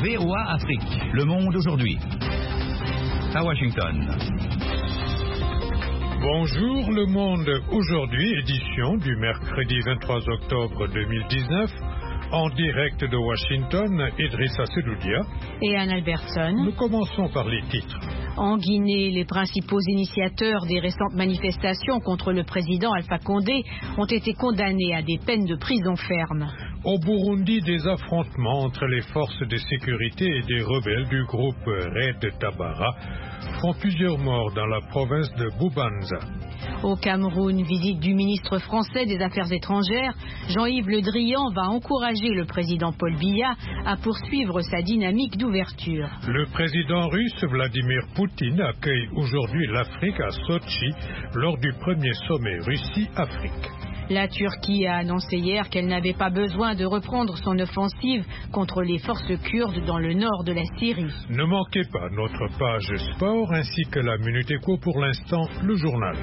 VOA Afrique. Le monde aujourd'hui. À Washington. Bonjour le monde aujourd'hui, édition du mercredi 23 octobre 2019. En direct de Washington, Idrissa Seloudia et Anne Albertson. Nous commençons par les titres. En Guinée, les principaux initiateurs des récentes manifestations contre le président Alpha Condé ont été condamnés à des peines de prison ferme. Au Burundi, des affrontements entre les forces de sécurité et des rebelles du groupe Red Tabara font plusieurs morts dans la province de Bubanza. Au Cameroun, visite du ministre français des Affaires étrangères, Jean-Yves Le Drian va encourager le président Paul Biya à poursuivre sa dynamique d'ouverture. Le président russe Vladimir Poutine accueille aujourd'hui l'Afrique à Sochi lors du premier sommet Russie-Afrique. La Turquie a annoncé hier qu'elle n'avait pas besoin de reprendre son offensive contre les forces kurdes dans le nord de la Syrie. Ne manquez pas notre page sport ainsi que la Minute Éco, pour l'instant le journal.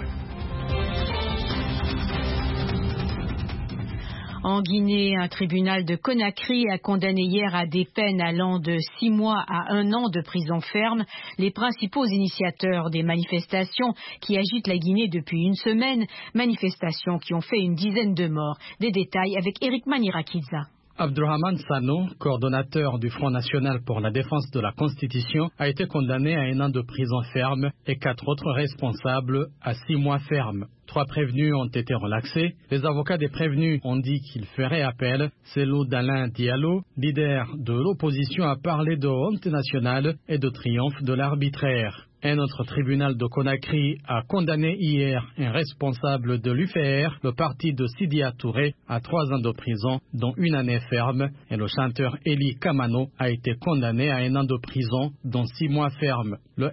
En Guinée, un tribunal de Conakry a condamné hier à des peines allant de 6 mois à 1 an de prison ferme les principaux initiateurs des manifestations qui agitent la Guinée depuis une semaine, manifestations qui ont fait une dizaine de morts. Des détails avec Eric Manirakidza. Abdurrahman Sano, coordonnateur du Front National pour la défense de la Constitution, a été condamné à 1 an de prison ferme et 4 autres responsables à 6 mois ferme. 3 prévenus ont été relaxés. Les avocats des prévenus ont dit qu'ils feraient appel. Cellou Dalein Diallo, leader de l'opposition, a parlé de honte nationale et de triomphe de l'arbitraire. Un autre tribunal de Conakry a condamné hier un responsable de l'UFR, le parti de Sidia Touré, à 3 ans de prison, dont 1 année ferme, et le chanteur Eli Kamano a été condamné à 1 an de prison, dont 6 mois ferme. Le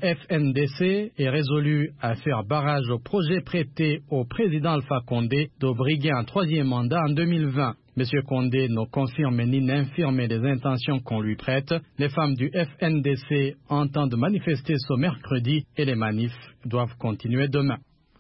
FNDC est résolu à faire barrage au projet prêté au président Alpha Condé de briguer un 3e mandat en 2020. M. Condé ne confirme ni n'infirme les intentions qu'on lui prête. Les femmes du FNDC entendent manifester ce mercredi et les manifs doivent continuer demain.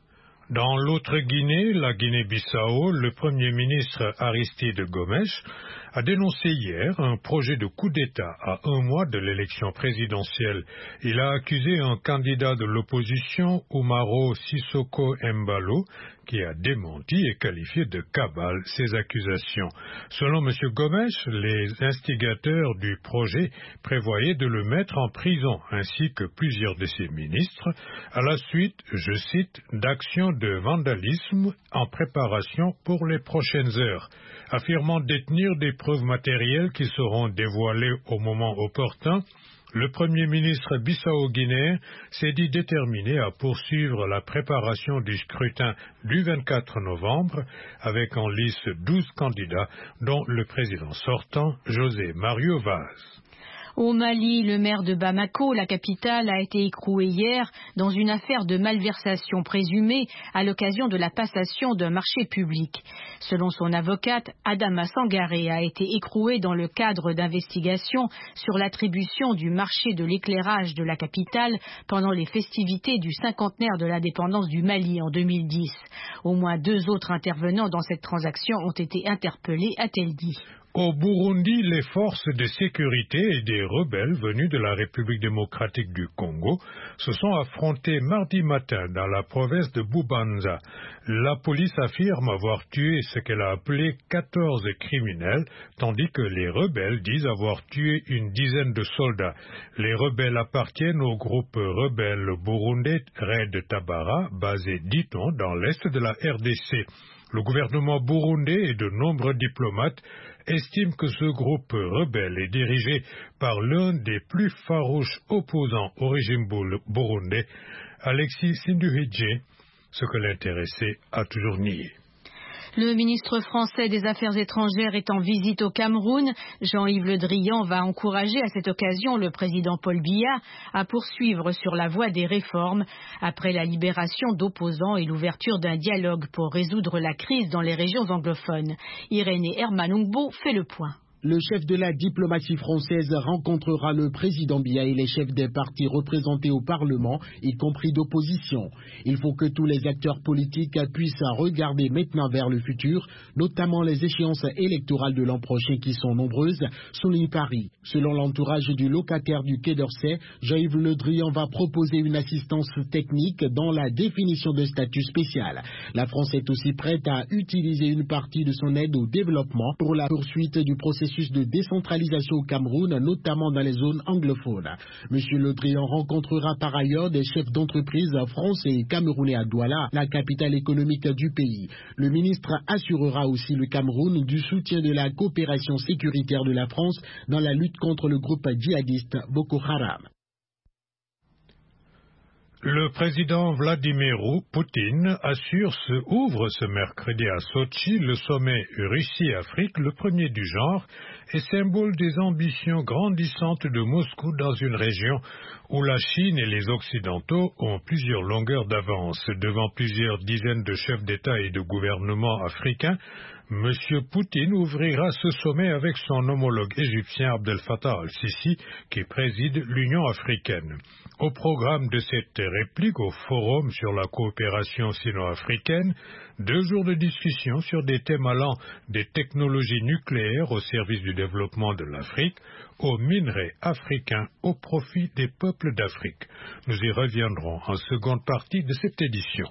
Dans l'autre Guinée, la Guinée-Bissau, le Premier ministre Aristide Gomes a dénoncé hier un projet de coup d'État à 1 mois de l'élection présidentielle. Il a accusé un candidat de l'opposition, Umaro Sissoko Embalo, qui a démenti et qualifié de cabale ces accusations. Selon M. Gomes, les instigateurs du projet prévoyaient de le mettre en prison, ainsi que plusieurs de ses ministres, à la suite, je cite, d'actions de vandalisme en préparation pour les prochaines heures, affirmant détenir des preuves matérielles qui seront dévoilées au moment opportun. Le Premier ministre bissau-guinéen s'est dit déterminé à poursuivre la préparation du scrutin du 24 novembre avec en lice 12 candidats, dont le président sortant, José Mario Vaz. Au Mali, le maire de Bamako, la capitale, a été écroué hier dans une affaire de malversation présumée à l'occasion de la passation d'un marché public. Selon son avocate, Adama Sangaré a été écroué dans le cadre d'investigations sur l'attribution du marché de l'éclairage de la capitale pendant les festivités du 50aire de l'indépendance du Mali en 2010. Au moins 2 autres intervenants dans cette transaction ont été interpellés, a-t-elle dit. Au Burundi, les forces de sécurité et des rebelles venus de la République démocratique du Congo se sont affrontés mardi matin dans la province de Bubanza. La police affirme avoir tué ce qu'elle a appelé 14 criminels, tandis que les rebelles disent avoir tué une dizaine de soldats. Les rebelles appartiennent au groupe rebelle burundais Red Tabara, basé, dit-on, dans l'est de la RDC. Le gouvernement burundais et de nombreux diplomates estiment que ce groupe rebelle est dirigé par l'un des plus farouches opposants au régime burundais, Alexis Sinduhidje, ce que l'intéressé a toujours nié. Le ministre français des Affaires étrangères est en visite au Cameroun. Jean-Yves Le Drian va encourager à cette occasion le président Paul Biya à poursuivre sur la voie des réformes après la libération d'opposants et l'ouverture d'un dialogue pour résoudre la crise dans les régions anglophones. Irénée Hermanungbo fait le point. Le chef de la diplomatie française rencontrera le président Biya et les chefs des partis représentés au Parlement, y compris d'opposition. Il faut que tous les acteurs politiques puissent regarder maintenant vers le futur, notamment les échéances électorales de l'an prochain qui sont nombreuses, souligne Paris. Selon l'entourage du locataire du Quai d'Orsay, Jean-Yves Le Drian va proposer une assistance technique dans la définition d'un statut spécial. La France est aussi prête à utiliser une partie de son aide au développement pour la poursuite du processus de décentralisation au Cameroun, notamment dans les zones anglophones. Monsieur Le Drian rencontrera par ailleurs des chefs d'entreprise français et camerounais à Douala, la capitale économique du pays. Le ministre assurera aussi le Cameroun du soutien de la coopération sécuritaire de la France dans la lutte contre le groupe djihadiste Boko Haram. Le président Vladimir Poutine ouvre ce mercredi à Sochi le sommet Russie-Afrique, le premier du genre, et symbole des ambitions grandissantes de Moscou dans une région où la Chine et les Occidentaux ont plusieurs longueurs d'avance. Devant plusieurs dizaines de chefs d'État et de gouvernement africains, M. Poutine ouvrira ce sommet avec son homologue égyptien Abdel Fattah al-Sisi qui préside l'Union africaine. Au programme de cette réplique au Forum sur la coopération sino-africaine, 2 jours de discussion sur des thèmes allant des technologies nucléaires au service du développement de l'Afrique, aux minerais africains au profit des peuples d'Afrique. Nous y reviendrons en seconde partie de cette édition.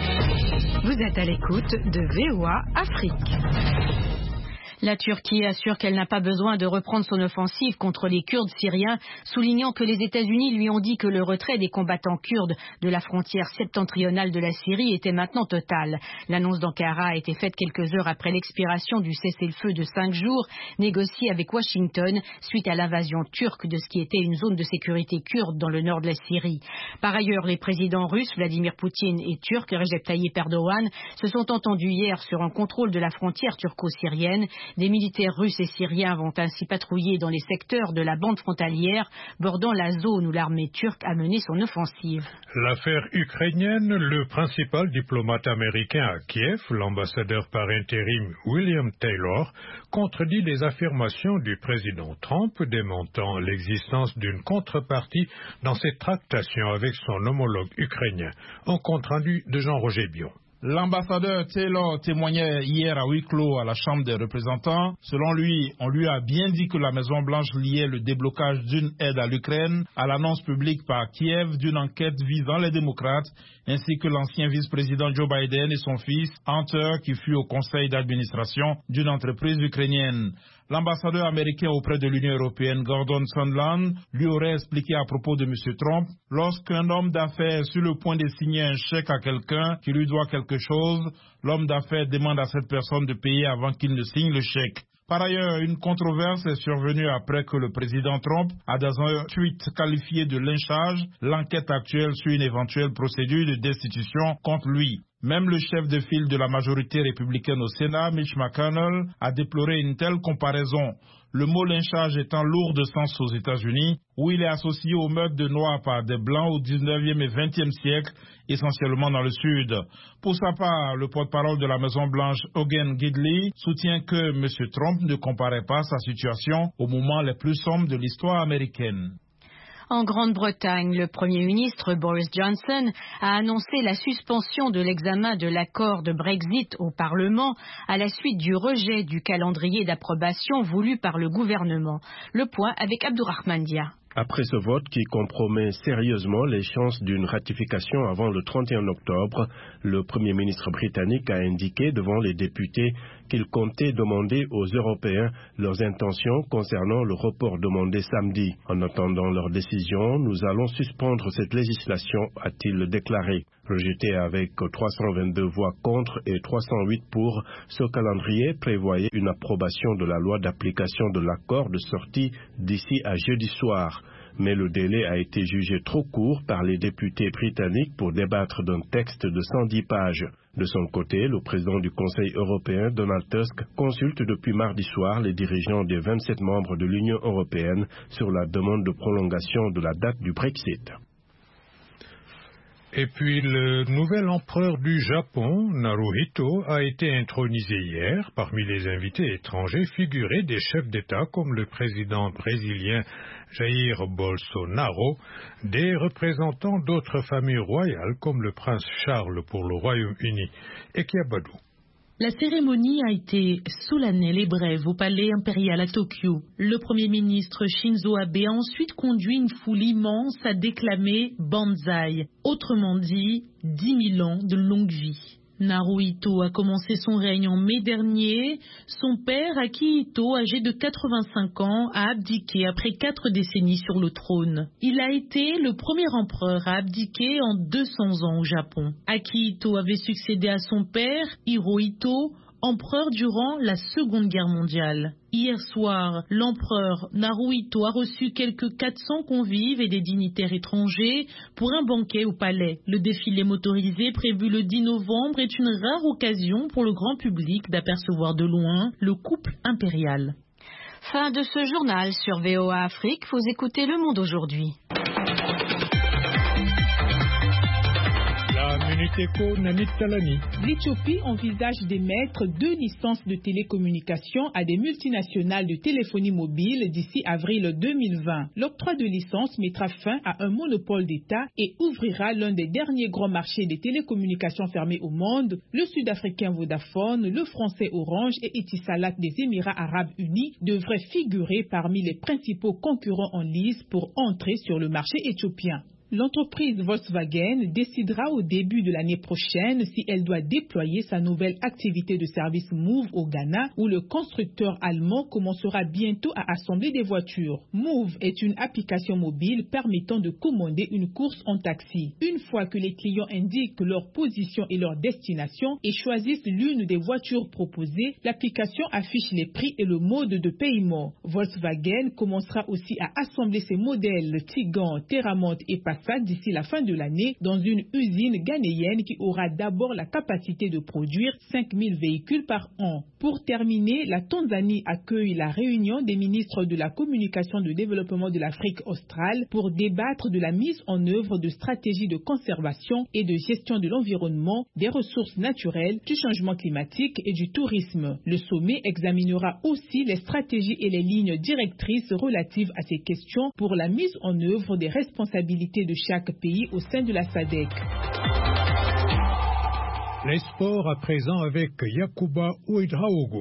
Vous êtes à l'écoute de VOA Afrique. La Turquie assure qu'elle n'a pas besoin de reprendre son offensive contre les Kurdes syriens, soulignant que les États-Unis lui ont dit que le retrait des combattants kurdes de la frontière septentrionale de la Syrie était maintenant total. L'annonce d'Ankara a été faite quelques heures après l'expiration du cessez-le-feu de 5 jours, négocié avec Washington suite à l'invasion turque de ce qui était une zone de sécurité kurde dans le nord de la Syrie. Par ailleurs, les présidents russes Vladimir Poutine et turc Recep Tayyip Erdogan se sont entendus hier sur un contrôle de la frontière turco-syrienne. Des militaires russes et syriens vont ainsi patrouiller dans les secteurs de la bande frontalière bordant la zone où l'armée turque a mené son offensive. L'affaire ukrainienne, le principal diplomate américain à Kiev, l'ambassadeur par intérim William Taylor, contredit les affirmations du président Trump démontant l'existence d'une contrepartie dans cette tractation avec son homologue ukrainien. Un compte-rendu de Jean-Roger Bion. L'ambassadeur Taylor témoignait hier à huis clos à la Chambre des représentants. Selon lui, on lui a bien dit que la Maison-Blanche liait le déblocage d'une aide à l'Ukraine à l'annonce publique par Kiev d'une enquête visant les démocrates, ainsi que l'ancien vice-président Joe Biden et son fils Hunter qui fut au conseil d'administration d'une entreprise ukrainienne. L'ambassadeur américain auprès de l'Union européenne, Gordon Sondland, lui aurait expliqué à propos de M. Trump, lorsqu'un homme d'affaires est sur le point de signer un chèque à quelqu'un qui lui doit quelque chose, l'homme d'affaires demande à cette personne de payer avant qu'il ne signe le chèque. Par ailleurs, une controverse est survenue après que le président Trump a dans un tweet qualifié de lynchage l'enquête actuelle sur une éventuelle procédure de destitution contre lui. Même le chef de file de la majorité républicaine au Sénat, Mitch McConnell, a déploré une telle comparaison. Le mot lynchage étant lourd de sens aux États-Unis, où il est associé au meurtre de Noirs par des Blancs au 19e et 20e siècle, essentiellement dans le Sud. Pour sa part, le porte-parole de la Maison-Blanche, Hogan Gidley, soutient que M. Trump ne comparait pas sa situation aux moments les plus sombres de l'histoire américaine. En Grande-Bretagne, le Premier ministre Boris Johnson a annoncé la suspension de l'examen de l'accord de Brexit au Parlement à la suite du rejet du calendrier d'approbation voulu par le gouvernement. Le point avec Abdourahmane Dia. Après ce vote qui compromet sérieusement les chances d'une ratification avant le 31 octobre, le Premier ministre britannique a indiqué devant les députés qu'il comptait demander aux Européens leurs intentions concernant le report demandé samedi. En attendant leur décision, nous allons suspendre cette législation, a-t-il déclaré. Rejeté avec 322 voix contre et 308 pour, ce calendrier prévoyait une approbation de la loi d'application de l'accord de sortie d'ici à jeudi soir. Mais le délai a été jugé trop court par les députés britanniques pour débattre d'un texte de 110 pages. De son côté, le président du Conseil européen, Donald Tusk, consulte depuis mardi soir les dirigeants des 27 membres de l'Union européenne sur la demande de prolongation de la date du Brexit. Et puis le nouvel empereur du Japon, Naruhito, a été intronisé hier. Parmi les invités étrangers figuraient des chefs d'État comme le président brésilien Jair Bolsonaro, des représentants d'autres familles royales comme le prince Charles pour le Royaume-Uni et Kiabadou. La cérémonie a été solennelle et brève au palais impérial à Tokyo. Le Premier ministre Shinzo Abe a ensuite conduit une foule immense à déclamer Banzai, autrement dit 10 000 ans de longue vie. Naruhito a commencé son règne en mai dernier. Son père, Akihito, âgé de 85 ans, a abdiqué après 4 décennies sur le trône. Il a été le premier empereur à abdiquer en 200 ans au Japon. Akihito avait succédé à son père, Hirohito, empereur durant la Seconde Guerre mondiale. Hier soir, l'empereur Naruhito a reçu quelques 400 convives et des dignitaires étrangers pour un banquet au palais. Le défilé motorisé prévu le 10 novembre est une rare occasion pour le grand public d'apercevoir de loin le couple impérial. Fin de ce journal sur VOA Afrique. Vous écoutez Le Monde aujourd'hui. L'Éthiopie envisage d'émettre 2 licences de télécommunication à des multinationales de téléphonie mobile d'ici avril 2020. L'octroi de licences mettra fin à un monopole d'État et ouvrira l'un des derniers grands marchés des télécommunications fermés au monde. Le sud-africain Vodafone, le français Orange et Etisalat des Émirats arabes unis devraient figurer parmi les principaux concurrents en lice pour entrer sur le marché éthiopien. L'entreprise Volkswagen décidera au début de l'année prochaine si elle doit déployer sa nouvelle activité de service Move au Ghana, où le constructeur allemand commencera bientôt à assembler des voitures. Move est une application mobile permettant de commander une course en taxi. Une fois que les clients indiquent leur position et leur destination et choisissent l'une des voitures proposées, l'application affiche les prix et le mode de paiement. Volkswagen commencera aussi à assembler ses modèles Tiguan, Terramont et Passat d'ici la fin de l'année dans une usine ghanéenne qui aura d'abord la capacité de produire 5000 véhicules par an. Pour terminer, la Tanzanie accueille la réunion des ministres de la communication de développement de l'Afrique australe pour débattre de la mise en œuvre de stratégies de conservation et de gestion de l'environnement, des ressources naturelles, du changement climatique et du tourisme. Le sommet examinera aussi les stratégies et les lignes directrices relatives à ces questions pour la mise en œuvre des responsabilités de chaque pays au sein de la SADC. Les sports à présent avec Yakuba Ouedraogo.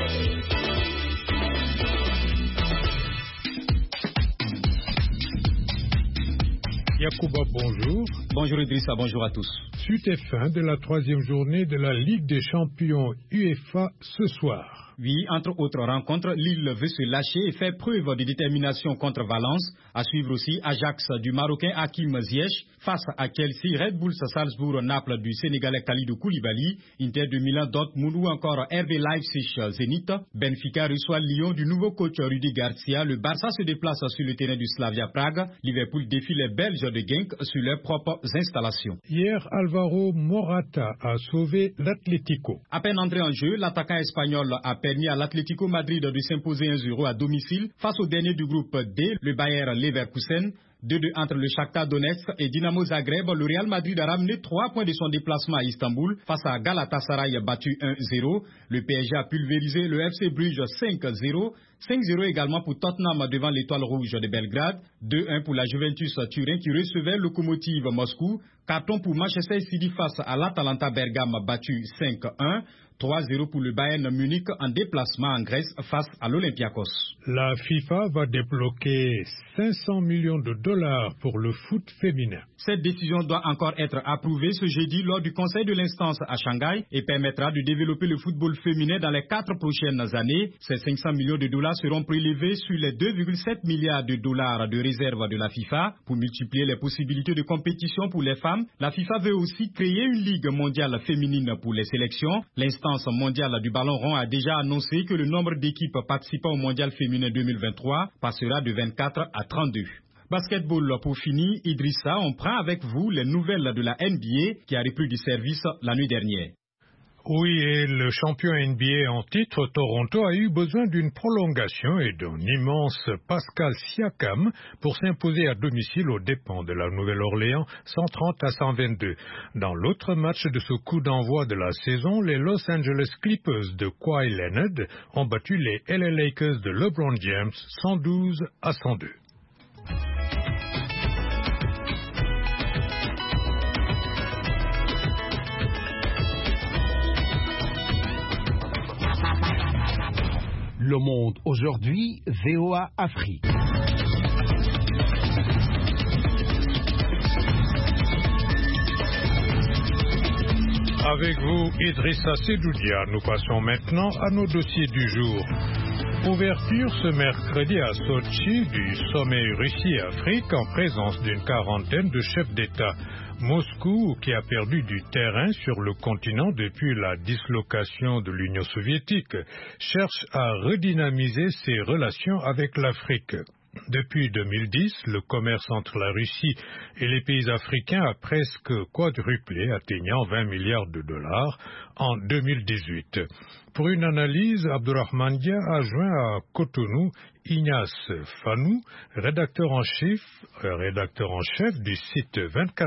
Yakuba, bonjour. Bonjour Idrissa, bonjour à tous. Suite et fin de la 3e journée de la Ligue des champions UEFA ce soir. Oui, entre autres rencontres, Lille veut se lâcher et faire preuve de détermination contre Valence. À suivre aussi Ajax du Marocain Hakim Ziyech face à Chelsea, Red Bull Salzbourg, Naples du Sénégalais Khalidou Koulibaly, Inter de Milan, Dortmund ou encore RB Leipzig, Zénith. Benfica reçoit Lyon du nouveau coach Rudi Garcia. Le Barça se déplace sur le terrain du Slavia Prague. Liverpool défie les Belges de Genk sur leurs propres installations. Hier, Alvaro Morata a sauvé l'Atlético. À peine entré en jeu, l'attaquant espagnol a permis à l'Atlético Madrid de s'imposer 1-0 à domicile face au dernier du groupe D, le Bayer Leverkusen. 2-2 entre le Shakhtar Donetsk et Dynamo Zagreb. Le Real Madrid a ramené 3 points de son déplacement à Istanbul face à Galatasaray battu 1-0. Le PSG a pulvérisé le FC Bruges 5-0. 5-0 également pour Tottenham devant l'Étoile Rouge de Belgrade. 2-1 pour la Juventus Turin qui recevait Lokomotiv Moscou. Carton pour Manchester City face à l'Atalanta Bergame battu 5-1. 3-0 pour le Bayern Munich en déplacement en Grèce face à l'Olympiakos. La FIFA va débloquer 500 millions de dollars pour le foot féminin. Cette décision doit encore être approuvée ce jeudi lors du Conseil de l'instance à Shanghai et permettra de développer le football féminin dans les 4 prochaines années. Ces 500 millions de dollars seront prélevés sur les 2,7 milliards de dollars de réserve de la FIFA. Pour multiplier les possibilités de compétition pour les femmes, la FIFA veut aussi créer une ligue mondiale féminine pour les sélections. L'instance mondiale du ballon rond a déjà annoncé que le nombre d'équipes participant au mondial féminin 2023 passera de 24 à 32. Basketball pour finir, Idrissa, on prend avec vous les nouvelles de la NBA qui a repris du service la nuit dernière. Oui, et le champion NBA en titre, Toronto, a eu besoin d'une prolongation et d'un immense Pascal Siakam pour s'imposer à domicile aux dépens de la Nouvelle-Orléans 130-122. Dans l'autre match de ce coup d'envoi de la saison, les Los Angeles Clippers de Kawhi Leonard ont battu les LA Lakers de LeBron James 112-102. Le Monde aujourd'hui, VOA Afrique. Avec vous, Idrissa Sedoudia, nous passons maintenant à nos dossiers du jour. Ouverture ce mercredi à Sochi du sommet Russie-Afrique en présence d'une quarantaine de chefs d'État. Moscou, qui a perdu du terrain sur le continent depuis la dislocation de l'Union soviétique, cherche à redynamiser ses relations avec l'Afrique. Depuis 2010, le commerce entre la Russie et les pays africains a presque quadruplé, atteignant 20 milliards de dollars en 2018. Pour une analyse, Abdourahmane Dia a joint à Cotonou Ignace Fanou, rédacteur en chef du site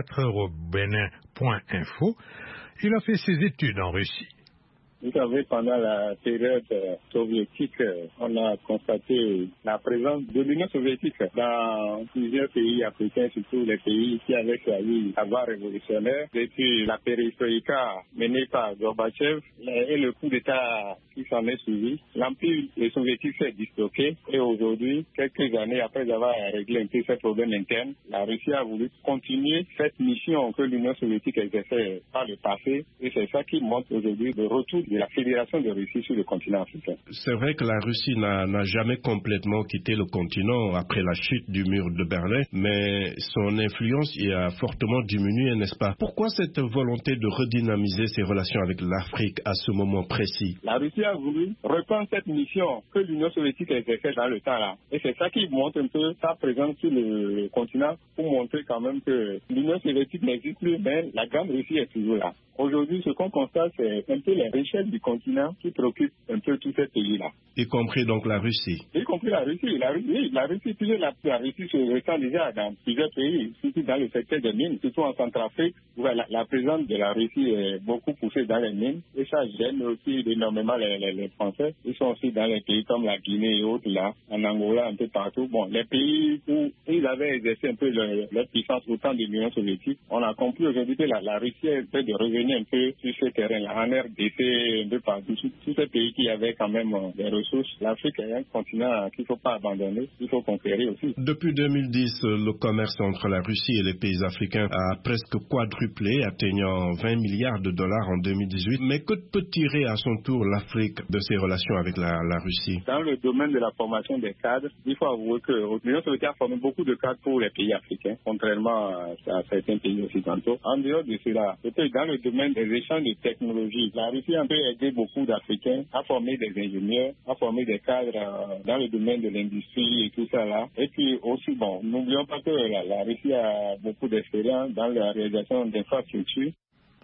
24heuraubenin.info. Il a fait ses études en Russie. Vous savez, pendant la période soviétique, on a constaté la présence de l'Union soviétique dans plusieurs pays africains, surtout les pays qui avaient choisi la voie révolutionnaire. Depuis la perestroïka menée par Gorbatchev et le coup d'État qui s'en est suivi, l'Empire soviétique s'est disloqué et aujourd'hui, quelques années après avoir réglé un peu ces problèmes internes, la Russie a voulu continuer cette mission que l'Union soviétique exerçait par le passé et c'est ça qui montre aujourd'hui le retour de la Fédération de Russie sur le continent africain. C'est vrai que la Russie n'a jamais complètement quitté le continent après la chute du mur de Berlin, mais son influence y a fortement diminué, n'est-ce pas? Pourquoi cette volonté de redynamiser ses relations avec l'Afrique à ce moment précis? La Russie a voulu reprendre cette mission que l'Union soviétique exerçait dans le temps là. Et c'est ça qui montre un peu sa présence sur le continent pour montrer quand même que l'Union soviétique n'existe plus, mais la grande Russie est toujours là. Aujourd'hui, ce qu'on constate, c'est un peu les richesses du continent qui préoccupent un peu tous ces pays-là. Y compris donc la Russie. Y compris la Russie. La Russie, toujours la Russie se ressent déjà dans plusieurs pays, surtout dans le secteur des mines, surtout en Centrafrique, où la présence de la Russie est beaucoup poussée dans les mines. Et ça gêne aussi énormément les Français. Ils sont aussi dans les pays comme la Guinée et autres là, en Angola, un peu partout. Bon, les pays où ils avaient exercé un peu leur puissance au temps de l'Union soviétique, on a compris aujourd'hui que la Russie essaie de revenir un peu sur ce terrain-là, en RDC, un peu partout, tous ces pays qui avaient quand même des ressources. L'Afrique est un continent qu'il ne faut pas abandonner, il faut conquérir aussi. Depuis 2010, le commerce entre la Russie et les pays africains a presque quadruplé, atteignant 20 milliards de dollars en 2018. Mais que peut tirer à son tour l'Afrique de ses relations avec la Russie? Dans le domaine de la formation des cadres, il faut avouer que l'Union soviétique a formé beaucoup de cadres pour les pays africains, contrairement à certains pays occidentaux. En dehors de cela, peut-être dans le domaine des échanges de technologie, la Russie a un peu aidé beaucoup d'Africains à former des ingénieurs, à former des cadres dans le domaine de l'industrie et tout ça là. Et puis aussi, bon, n'oublions pas que la Russie a beaucoup d'expérience dans la réalisation d'infrastructures.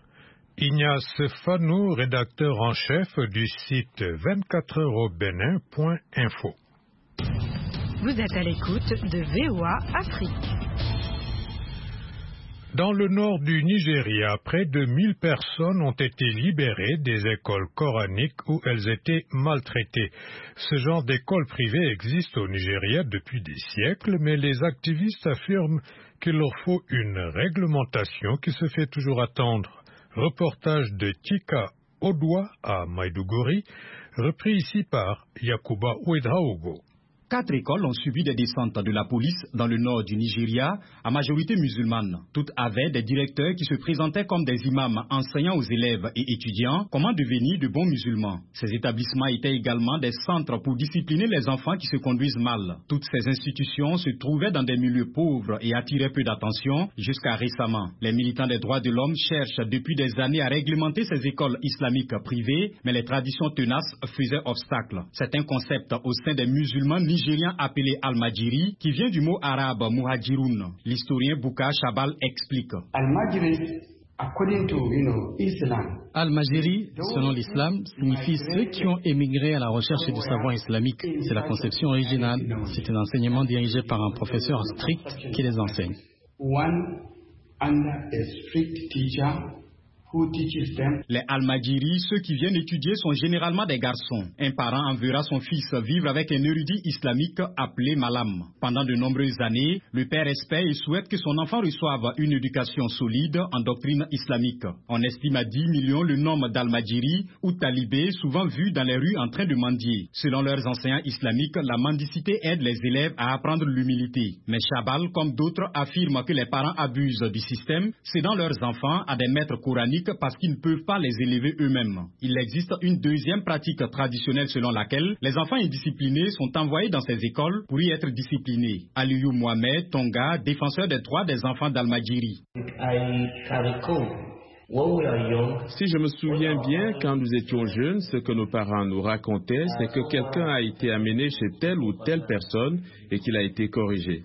Ignace Fanou, rédacteur en chef du site 24heuraubenin.info. Vous êtes à l'écoute de VOA Afrique. Dans le nord du Nigeria, près de 1000 personnes ont été libérées des écoles coraniques où elles étaient maltraitées. Ce genre d'école privée existe au Nigeria depuis des siècles, mais les activistes affirment qu'il leur faut une réglementation qui se fait toujours attendre. Reportage de Tika Odwa à Maiduguri, repris ici par Yakuba Ouedraogo. 4 écoles ont subi des descentes de la police dans le nord du Nigeria, à majorité musulmane. Toutes avaient des directeurs qui se présentaient comme des imams enseignant aux élèves et étudiants comment devenir de bons musulmans. Ces établissements étaient également des centres pour discipliner les enfants qui se conduisent mal. Toutes ces institutions se trouvaient dans des milieux pauvres et attiraient peu d'attention jusqu'à récemment. Les militants des droits de l'homme cherchent depuis des années à réglementer ces écoles islamiques privées, mais les traditions tenaces faisaient obstacle. C'est un concept au sein des musulmans nigérien appelé Al-Majiri, qui vient du mot arabe Muhajirun. L'historien Bouka Chabal explique. Al-Majiri Al-Majiri, selon l'islam, signifie ceux qui ont émigré à la recherche du savoir islamique. C'est la conception originale. C'est un enseignement dirigé par un professeur strict qui les enseigne. Les Al-Majiri, ceux qui viennent étudier, sont généralement des garçons. Un parent enverra son fils vivre avec un érudit islamique appelé Malam. Pendant de nombreuses années, le père espère et souhaite que son enfant reçoive une éducation solide en doctrine islamique. On estime à 10 millions le nombre d'Al-Majiri ou talibés souvent vus dans les rues en train de mendier. Selon leurs enseignants islamiques, la mendicité aide les élèves à apprendre l'humilité. Mais Chabal, comme d'autres, affirment que les parents abusent du système, cédant leurs enfants à des maîtres coraniques parce qu'ils ne peuvent pas les élever eux-mêmes. Il existe une deuxième pratique traditionnelle selon laquelle les enfants indisciplinés sont envoyés dans ces écoles pour y être disciplinés. Aliou Mohamed Tonga, défenseur des droits des enfants d'Al-Majiri. Si je me souviens bien, quand nous étions jeunes, ce que nos parents nous racontaient, c'est que quelqu'un a été amené chez telle ou telle personne et qu'il a été corrigé.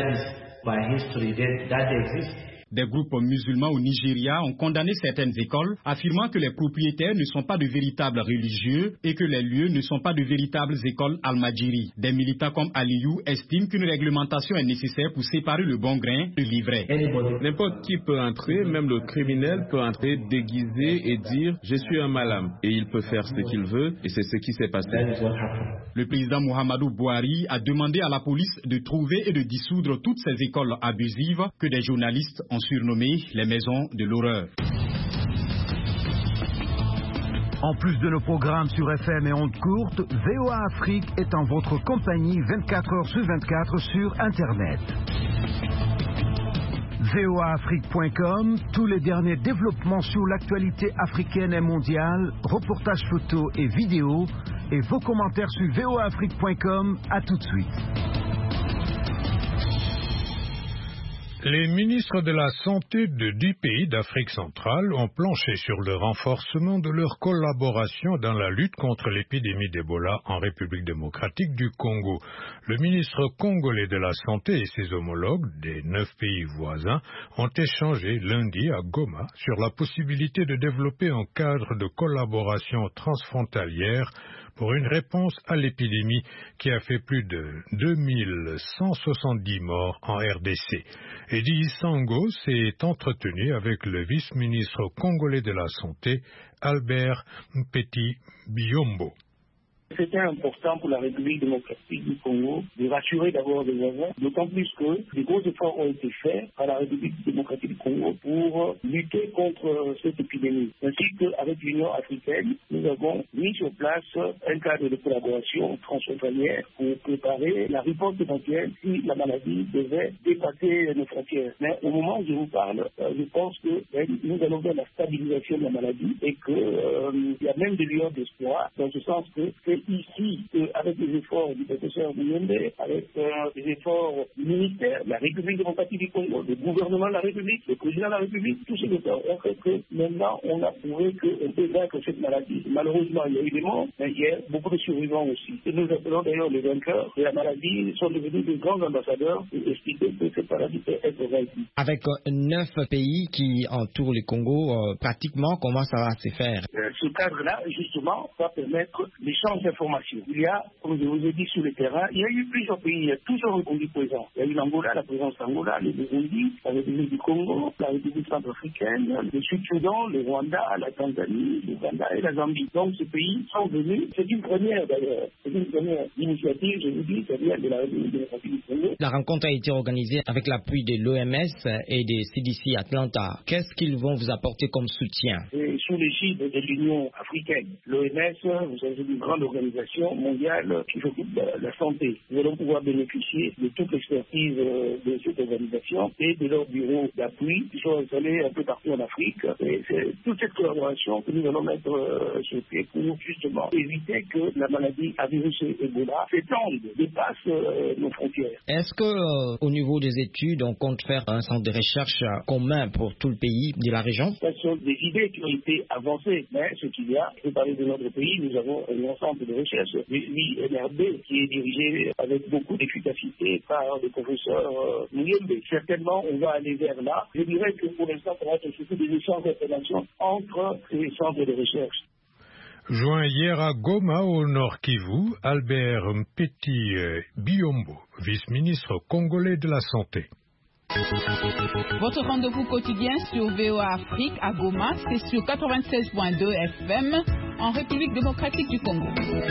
Des groupes musulmans au Nigeria ont condamné certaines écoles, affirmant que les propriétaires ne sont pas de véritables religieux et que les lieux ne sont pas de véritables écoles Al-Majiri. Des militants comme Aliou estiment qu'une réglementation est nécessaire pour séparer le bon grain de l'ivraie. N'importe qui peut entrer, même le criminel peut entrer déguisé et dire « je suis un malam » et il peut faire ce qu'il veut et c'est ce qui s'est passé. Le président Muhammadu Buhari a demandé à la police de trouver et de dissoudre toutes ces écoles abusives que des journalistes ont surnommé les maisons de l'horreur. En plus de nos programmes sur FM et ondes courtes, VOA Afrique est en votre compagnie 24 heures sur 24 sur Internet. voaafrique.com, tous les derniers développements sur l'actualité africaine et mondiale, reportages photos et vidéos, et vos commentaires sur voaafrique.com. À tout de suite. Les ministres de la Santé de 10 pays d'Afrique centrale ont planché sur le renforcement de leur collaboration dans la lutte contre l'épidémie d'Ebola en République démocratique du Congo. Le ministre congolais de la Santé et ses homologues des 9 pays voisins ont échangé lundi à Goma sur la possibilité de développer un cadre de collaboration transfrontalière pour une réponse à l'épidémie qui a fait plus de 2170 morts en RDC. Eddie Sango s'est entretenu avec le vice-ministre congolais de la Santé, Albert Mpeti Biombo. C'était important pour la République démocratique du Congo de rassurer d'abord les voisins, d'autant plus que des gros efforts ont été faits par la République démocratique du Congo pour lutter contre cette épidémie. Ainsi qu'avec l'Union africaine, nous avons mis sur place un cadre de collaboration transfrontalière pour préparer la riposte éventuelle si la maladie devait dépasser nos frontières. Mais au moment où je vous parle, je pense que nous allons vers la stabilisation de la maladie et qu'il y a même des lueurs d'espoir, dans ce sens que c'est ici, avec les efforts du professeur Mouyembe, avec les efforts du ministère, la République démocratique du Congo, le gouvernement de la République, le président de la République, tous ces efforts ont fait que maintenant on a prouvé qu'on peut vaincre cette maladie. Malheureusement, il y a eu des morts, mais il y a beaucoup de survivants aussi. Et nous appelons d'ailleurs les vainqueurs de la maladie, sont devenus de grands ambassadeurs pour expliquer que cette maladie peut être vaincue. Avec 9 pays qui entourent le Congo, pratiquement, comment ça va se faire? Ce cadre-là, justement, va permettre l'échange d'informations. Il y a, comme je vous ai dit, sur le terrain, il y a eu plusieurs pays, il y a toujours un Burundi présent. Il y a eu l'Angola, la présence d'Angola, le Burundi, la République du Congo, la République centrafricaine, le Sud-Soudan, le Rwanda, la Tanzanie, l'Ouganda et la Zambie. Donc ces pays sont venus, c'est une première d'ailleurs, c'est une première initiative, je vous dis, c'est-à-dire de la République démocratique du Congo. La rencontre a été organisée avec l'appui de l'OMS et des CDC Atlanta. Qu'est-ce qu'ils vont vous apporter comme soutien? Et sous l'égide de l'Union africaine, l'OMS, vous savez, c'est une grande organisation mondiale qui s'occupe de la santé. Nous allons pouvoir bénéficier de toute l'expertise de cette organisation et de leur bureau d'appui qui sont installés un peu partout en Afrique. Et c'est toute cette collaboration que nous allons mettre sur pied pour justement éviter que la maladie à virus Ebola s'étende, dépasse nos frontières. Est-ce que au niveau des études, on compte faire un centre de recherche commun pour tout le pays de la région? Ce sont des idées qui ont été avancées, mais ce qu'il y a. Je peux parler de notre pays, nous avons un ensemble de recherches, l'INRB, qui est dirigé avec beaucoup d'efficacité par le professeur Mouyembe. Certainement, on va aller vers là. Je dirais que pour l'instant, ça va être surtout des échanges d'informations entre les centres de recherche. Joint hier à Goma, au Nord Kivu, Albert Mpeti Biombo, vice-ministre congolais de la Santé. Votre rendez-vous quotidien sur VOA Afrique à Goma, c'est sur 96.2 FM en République démocratique du Congo.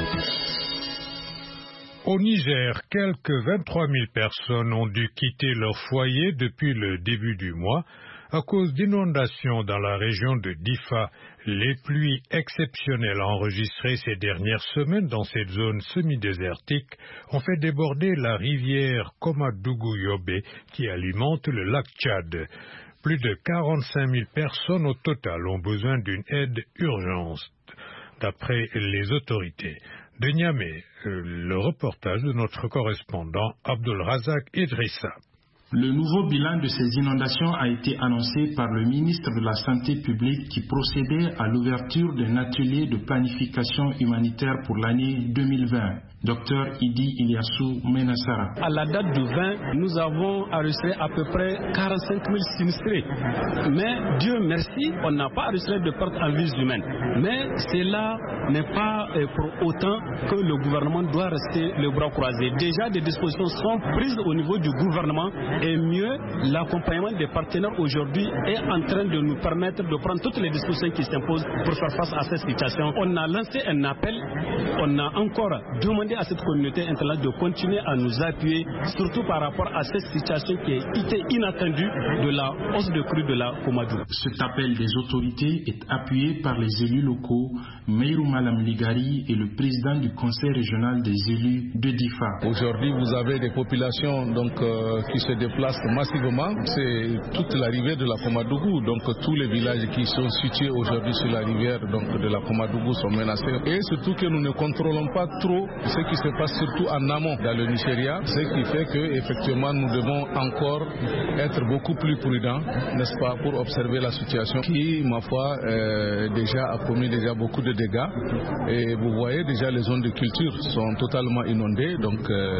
Au Niger, quelques 23 000 personnes ont dû quitter leur foyer depuis le début du mois à cause d'inondations dans la région de Difa. Les pluies exceptionnelles enregistrées ces dernières semaines dans cette zone semi-désertique ont fait déborder la rivière Komadougou-Yobé qui alimente le lac Tchad. Plus de 45 000 personnes au total ont besoin d'une aide urgente, d'après les autorités. De Niamey, le reportage de notre correspondant Abdul Razak Idrissa. Le nouveau bilan de ces inondations a été annoncé par le ministre de la Santé publique qui procédait à l'ouverture d'un atelier de planification humanitaire pour l'année 2020. Dr Idi Ilyassou Menassara. À la date du 20, nous avons enregistré à peu près 45 000 sinistrés. Mais Dieu merci, on n'a pas enregistré de pertes en vies humaines. Mais cela n'est pas pour autant que le gouvernement doit rester les bras croisés. Déjà, des dispositions sont prises au niveau du gouvernement et mieux, l'accompagnement des partenaires aujourd'hui est en train de nous permettre de prendre toutes les dispositions qui s'imposent pour faire face à cette situation. On a lancé un appel, on a encore demandé à cette communauté internationale de continuer à nous appuyer, surtout par rapport à cette situation qui était inattendue de la hausse de crue de la Komadougou. Cet appel des autorités est appuyé par les élus locaux, Meirou Malam Ligari et le président du conseil régional des élus de Difa. Aujourd'hui, vous avez des populations qui se déplacent massivement. C'est toute la rivière de la Komadougou, donc tous les villages qui sont situés aujourd'hui sur la rivière de la Komadougou sont menacés. Et surtout que nous ne contrôlons pas trop ce qui se passe surtout en amont dans le Nigeria, ce qui fait que effectivement nous devons encore être beaucoup plus prudents, n'est-ce pas, pour observer la situation qui, ma foi, déjà a commis déjà beaucoup de dégâts. Et vous voyez déjà les zones de culture sont totalement inondées, donc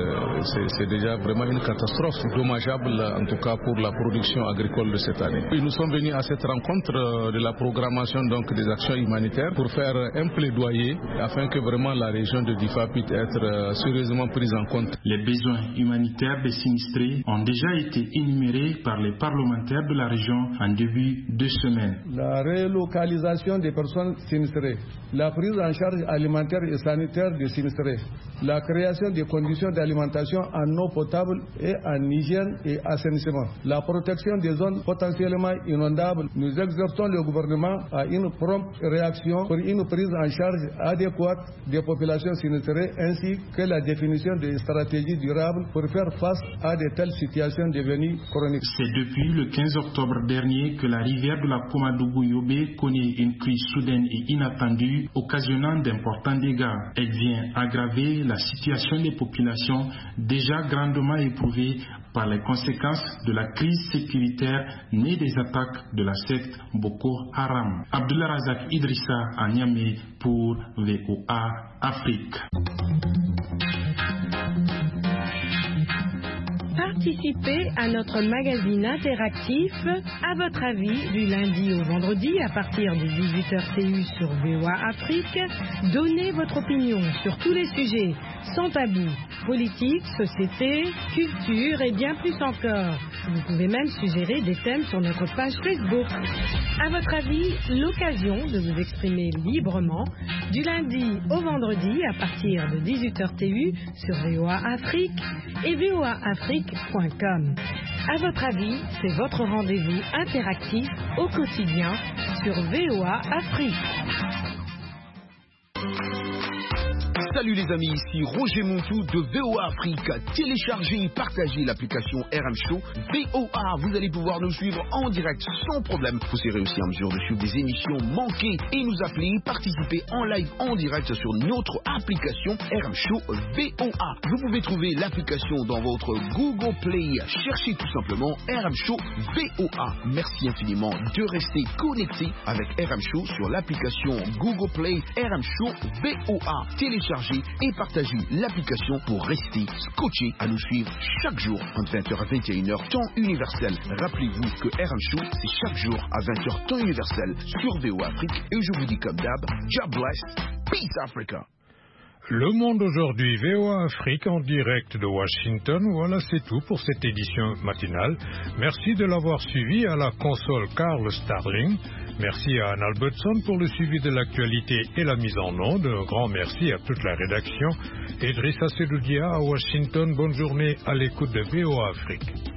c'est déjà vraiment une catastrophe dommageable en tout cas pour la production agricole de cette année. Et nous sommes venus à cette rencontre de la programmation donc des actions humanitaires pour faire un plaidoyer afin que vraiment la région de Difa puisse être sérieusement prise en compte. Les besoins humanitaires des sinistrés ont déjà été énumérés par les parlementaires de la région en début de semaine. La relocalisation des personnes sinistrées, la prise en charge alimentaire et sanitaire des sinistrés, la création des conditions d'alimentation en eau potable et en hygiène et assainissement, la protection des zones potentiellement inondables. Nous exhortons le gouvernement à une prompte réaction pour une prise en charge adéquate des populations sinistrées ainsi que la définition des stratégies durables pour faire face à de telles situations devenues chroniques. C'est depuis le 15 octobre dernier que la rivière de la Komadougou-Yobé connaît une crise soudaine et inattendue, occasionnant d'importants dégâts. Elle vient aggraver la situation des populations déjà grandement éprouvées par les conséquences de la crise sécuritaire née des attaques de la secte Boko Haram. Abdullah Razak Idrissa à Niamey pour VOA Afrique. Participez à notre magazine interactif À votre avis du lundi au vendredi à partir de 18h TU sur VOA Afrique. Donnez votre opinion sur tous les sujets sans tabou, politique, société, culture et bien plus encore. Vous pouvez même suggérer des thèmes sur notre page Facebook. À votre avis, l'occasion de vous exprimer librement du lundi au vendredi à partir de 18h TU sur VOA Afrique et voaafrique.com. À votre avis, c'est votre rendez-vous interactif au quotidien sur VOA Afrique. Salut les amis, ici Roger Montou de VOA Afrique. Téléchargez et partagez l'application RM Show VOA. Vous allez pouvoir nous suivre en direct sans problème. Vous serez aussi en mesure de suivre des émissions manquées et nous appeler, participer en live en direct sur notre application RM Show VOA. Vous pouvez trouver l'application dans votre Google Play. Cherchez tout simplement RM Show VOA. Merci infiniment de rester connecté avec RM Show sur l'application Google Play RM Show VOA. Téléchargez et partagez l'application pour rester scotché à nous suivre chaque jour entre 20h à 21h temps universel. Rappelez-vous que RM Show c'est chaque jour à 20h temps universel sur VOA Afrique et je vous dis comme d'hab, God bless, peace Africa. Le Monde aujourd'hui, VOA Afrique en direct de Washington. Voilà, c'est tout pour cette édition matinale. Merci de l'avoir suivi à la console Carl Starling. Merci à Anne Albertson pour le suivi de l'actualité et la mise en onde. Un grand merci à toute la rédaction. Idrissa Sedoudia à Washington. Bonne journée à l'écoute de VOA Afrique.